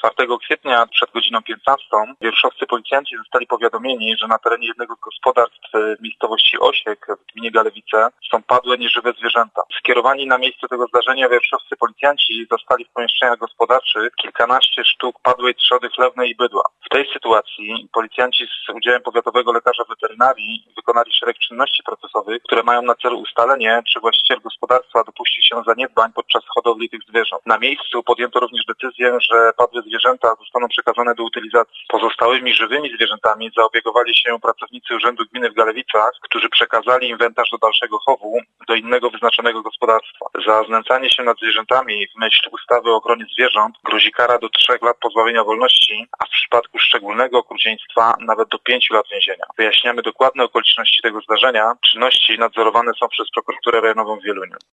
4 kwietnia przed godziną 15 wierszowscy policjanci zostali powiadomieni, że na terenie jednego z gospodarstw w miejscowości Osiek w gminie Galewice są padłe nieżywe zwierzęta. Skierowani na miejsce tego zdarzenia wierszowscy policjanci zastali w pomieszczeniach gospodarczych kilkanaście sztuk padłej trzody chlewnej i bydła. W tej sytuacji policjanci z udziałem powiatowego lekarza weterynarii wykonali szereg czynności procesowych, które mają na celu ustalenie, czy właściciel gospodarstwa dopuścił się zaniedbań podczas hodowli tych zwierząt. Na miejscu podjęto również decyzję, że padłe zwierzęta zostaną przekazane do utylizacji. Pozostałymi żywymi zwierzętami zaopiekowali się pracownicy Urzędu Gminy w Galewicach, którzy przekazali inwentarz do dalszego chowu do innego wyznaczonego gospodarstwa. Za znęcanie się nad zwierzętami w myśl ustawy o ochronie zwierząt grozi kara do 3 lat pozbawienia wolności, a w przypadku szczególnego okrucieństwa nawet do 5 lat więzienia. Wyjaśniamy dokładne okoliczności tego zdarzenia. Czynności nadzorowane są przez prokuraturę rejonową w Wieluniu.